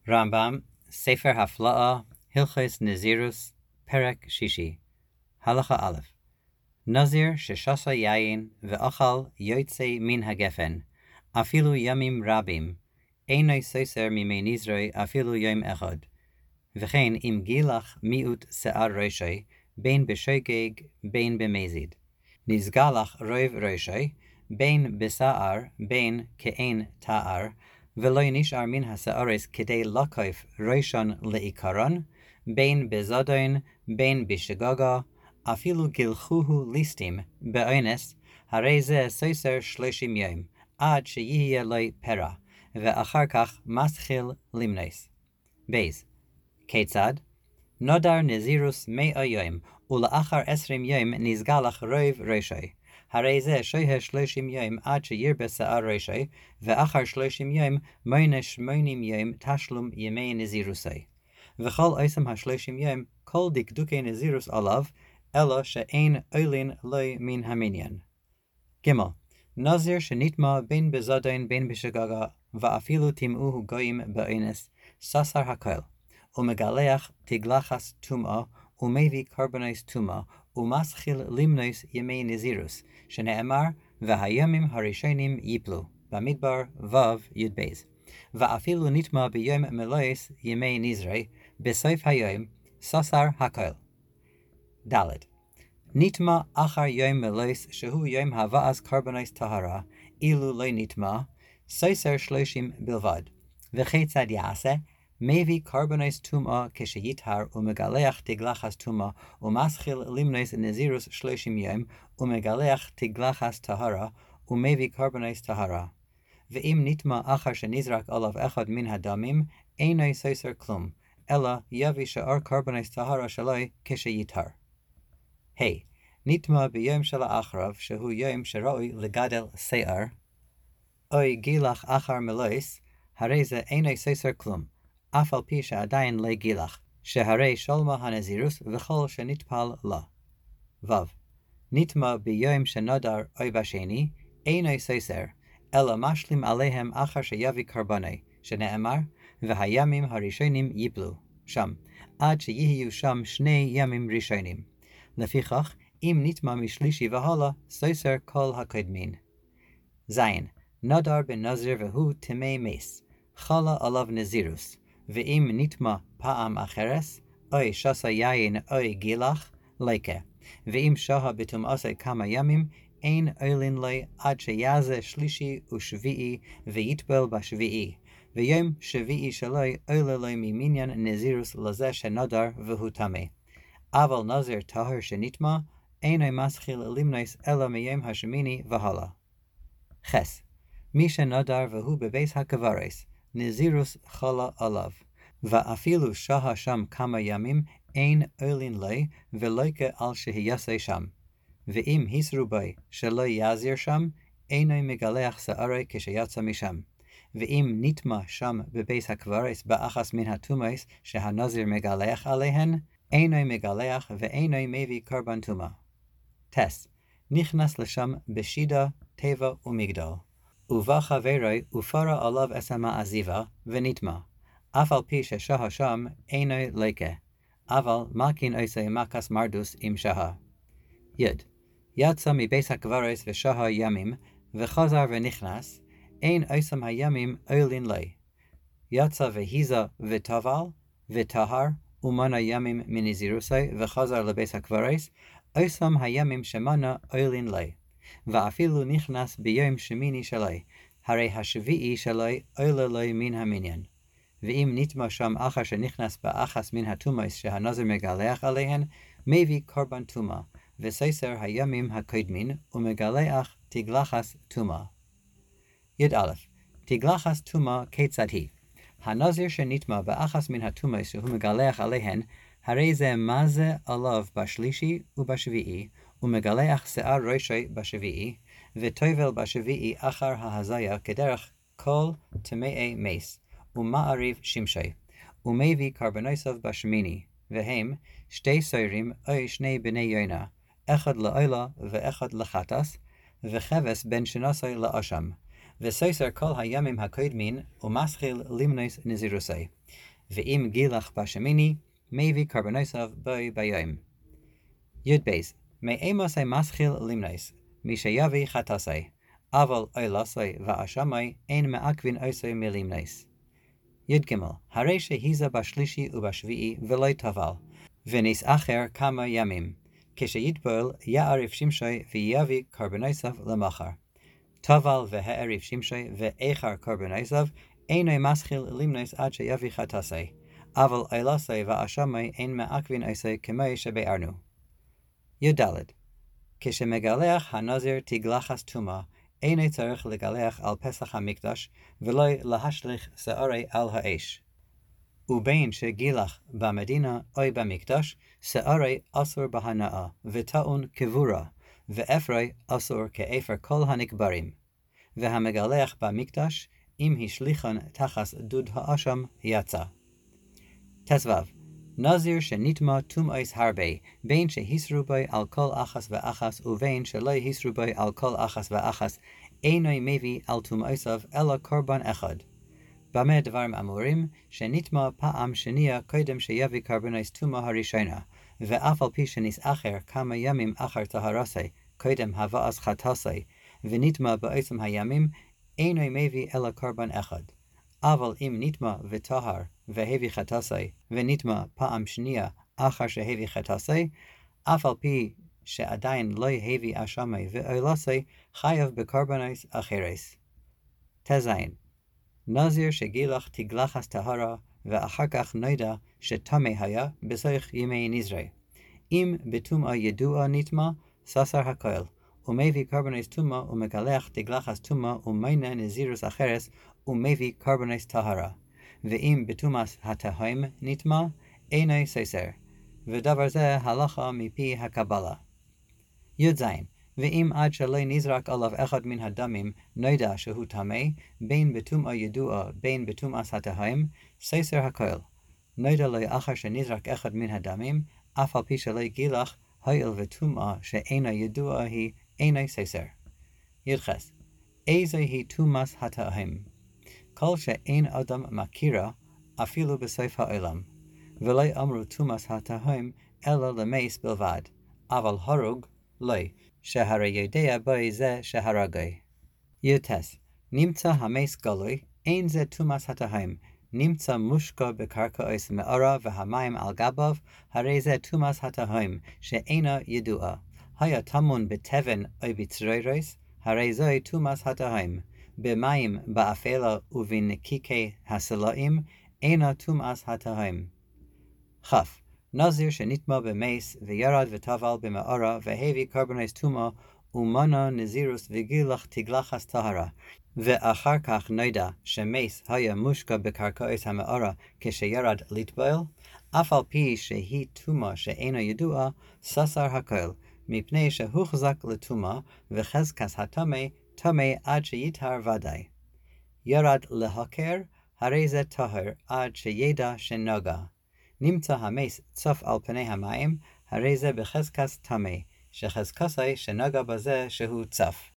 Rambam, Sefer Hafla'a, Hilchos Nazirus, Perek Shishi. Halacha Aleph. Nazir sheshasa yayin ve'achal yotze min hagefen, afilu yamim rabim, einoi soser mimei nizroi afilu yom echad. V'chein im gilach miut se'ar roshai, bein b'shogeg, bein b'mezid. Nizgalach rov roshai, bein b'sa'ar, bein ke'ein ta'ar, ולא נשאר מן השערס כדי לקוף ראשון לעיקרון, בין בזדון, בין בשגגה, אפילו גילחוהו ליסטים באונס, הרי זה סוסר 30 יום, עד שיהיה לו פרע, ואחר כך מתחיל למנוס. בייז, כיצד? נודר נזירוס 100 יום, ולאחר 20 יום נסגלח רוב ראשי. הרי זה שוהה 30 יום עד שירבה שיער ראשי, ואחר 30 יום מונה 80 יום תשלום ימי נזירוסי. וכל עשם 30 יום כל דקדוקי נזירוס עליו, אלא שאין עולין לו מן המניין. ג' נזיר שנטמע בין בזדון בין בשגגה, ואפילו טמאוהו גויים באונס, ססר הכל, ומגלח תגלחס טומאה, ומביא קורבנוס טומאה, ומסחיל למנוס ימי נזירוס, שנאמר, והימים הראשונים ייפלו, במדבר ו' י' בייז. ואפילו נטמע ביום מלויס ימי נזרי, בסוף היום, ססר הכל. ד' נטמע אחר יום מלויס, שהוא יום הבאת קורבנוס טהרה, אילו לא נטמע, סוסר 30 בלבד. וכיצד יעשה? מביא קורבנוס טומאה כשיטהר ומגלח תגלחס טומאה ומסחיל למנוס נזירוס 30 יום ומגלח תגלחס טהרה ומביא קורבנוס טהרה. ואם נטמע אחר שנזרק עליו אחד מן הדמים, אינו סוסר כלום, אלא יביא שאר קורבנוס טהרה שלו כשיטהר. נטמע ביום של האחריו, שהוא יום שראוי לגדל שיער, אוי גילח אחר מלויס, הרי זה אינו סוסר כלום, אף על פי שעדיין לא גילח, שהרי שלמה הנזירוס וכל שנטפל לה. ו. נטמע ביום שנודר אוי בשני, אינו סוסר, אלא משלים עליהם אחר שיביא קורבני, שנאמר, והימים הראשונים ייפלו, שם, עד שיהיו שם 2 ימים ראשונים. לפיכך, אם נטמע משלישי והלאה, סוסר כל הקודמין. ז. נודר בנזיר והוא טמא מס, חלה עליו נזירוס, ואם נטמע פעם אחרס, אוי שסה יין אוי גילח, ליקה. ואם שהה בטומאתו כמה ימים, אין עולין לו עד שיעשה שלישי ושביעי, ויטבל בשביעי. ויום שביעי שלו עולה לו ממניין נזירוס לזה שנודר והוא טמא. אבל נזיר טהר שנטמע, אינו מסחיל למנוס אלא מיום השמיני והלאה. חס. מי שנודר והוא בבית הקברס, נזירוס חלה עליו, ואפילו שהה שם כמה ימים, אין עולין לו, ולויקה על שיעשה שם. ואם היסרו בי שלא יעזיר שם, אינו מגלח שערי כשיצא משם. ואם נטמע שם בבית הקברס באחס מן הטומאס שהנזיר מגלח עליהן, אינו מגלח ואינו מביא קורבן טומאה. טס, נכנס לשם בשידה, טבע ומגדל. ובא חברי ופרה עליו אסמה עזיבה ונטמע, אף על פי ששהה שם אינו ליקה, אבל מקין עושה מקס מרדוס עם שהה. י. יצא מבית הקברס ושהה ימים, וחזר ונכנס, אין עושם הימים עולין לי. יצא והיזה וטבל, וטהר, ומנה ימים מנזירוסי, וחזר לבית הקברס, עושם הימים שמנה עולין לי. ואפילו נכנס ביום שמיני שלי, הרי השביעי שלי עולה לו מן המניין. ואם נטמע שם אחר שנכנס באחס מן הטומאס שהנזיר מגלח עליהן, מביא קורבן טומאה, וסוסר הימים הקודמין, ומגלח תגלחס טומאה. יא. תגלחס טומאה כיצד היא? הנזיר שנטמע באחס מן הטומאס שהוא מגלח עליהן, הרי זה מזה עליו בשלישי ובשביעי, ומגלח שיער ראשי בשביעי, וטובל בשביעי אחר ההזיה כדרך כל טמאי מס, ומעריב שמשי, ומביא קורבנוסו בשמיני, והם 2 סוירים או 2 בני יונה, אחד לעילה ואחד לחטס, וחבס בין שנוסי לאשם, וסויסר כל הימים הקודמין, ומסחיל למנוס נזירוסי. ואם גילח בשמיני, מביא קורבנוסיו בוי ביום. י"ב מאמוסי מסחיל למנוס, מי שיביא חטאסי, אבל אילוסי ואשמי אין מעכבין עושי מלמנוס. י"ג הרי שהיזה בשלישי ובשביעי ולא טבל, ונסאחר כמה ימים, כשיטבול יערב שמשי ויביא קורבנוסיו למחר. טבל והערב שמשי ואיחר קורבנוסיו, אינו מסחיל למנוס עד שיביא חטאסי, אבל אילוסי ואשמי אין מעכבין עושי כמו שבארנו. י"ד כשמגלח הנזיר תגלחס טומאה, אינו צריך לגלח על פסח המקדש, ולא להשליך שערי על האש. ובין שגילח במדינה או במקדש, שערי אסור בהנאה, וטעון קבורה, ואפרי אסור כאפר כל הנקברים. והמגלח במקדש, אם השליחן תחס דוד האשם, יצא. ט"ו נזיר שנטמא טומאס הרבה, בין שהסרו בו על כל אחס ואחס, ובין שלא הסרו בו על כל אחס ואחס, אינו מביא על טומאסיו אלא קורבן אחד. במה דברים אמורים? שנטמא פעם שנייה קודם שיביא קורבנוס טומאה הראשונה, ואף על פי שנסאחר כמה ימים אחר טהרסי, קודם הבאת חטאסי, ונטמא בעצם הימים, אינו מביא אלא קורבן אחד. אבל אם נטמא וטהר, והביא חטאסי, ונטמא פעם שנייה אחר שהביא חטאסי, אף על פי שעדיין לא הביא אשמי ואילוסי, חייב בקורבנוס אחרס. ט"ז נזיר שגילח תגלחס טהרה, ואחר כך נודע שטמא היה בסוף ימי נזרי. אם בטומאה ידוע נטמא, ססר הכל, ומביא קורבנוס טומאה ומגלח תגלחס טומאה ומיינה נזירוס אחרס, ומביא קורבנוס טהרה. ואם בטומאת הטהאים נטמא, אינו ססר. ודבר זה הלכה מפי הקבלה. י"ז ואם עד שלא נזרק עליו אחד מן הדמים, נודע שהוא טמא, בין בטומאה ידועה, בין בטומאת הטהאים, ססר הכל. נודע לו אחר שנזרק אחד מן הדמים, אף על פי שלא גילח, הואיל וטומאה שאינה ידועה היא, אינו ססר. י"ח איזו היא טומאת הטהאים? כל שאין אדם מכירה, אפילו בסוף העולם. ולא אמרו טומאת הטהאים, אלא למס בלבד, אבל הרוג לא, שהרי יודע בוי זה שהרגי. י"ט נמצא המס גלוי, אין זה טומאת הטהאים, נמצא מושקע בקרקעוס מאורה והמים על גביו, הרי זה טומאת הטהאים, שאינה ידועה. היה טמון בתבן או בצרורות, הרי זוהי טומאת הטהאים. במים באפלה ובנקיקי הסלעים, אינה טומאת הטהאים. כ' נזיר שנטמא במס וירד וטבל במאורה והביא קורבנוס טומאה ומנה נזירוס וגילח תגלחס טהרה, ואחר כך נודע שמס היה מושקע בקרקעוס המאורה כשירד לטבול, אף על פי שהיא טומאה שאינה ידועה, ססר הכל, מפני שהוחזק לטומאה וחזקת הטמא טמא עד שיטהר ודאי. ירד להכר, הרי זה טהר עד שידע שנגע. נמצא המס צף על פני המים, הרי זה בחזקת טמא, שחזקתו שנגע בזה שהוא צף.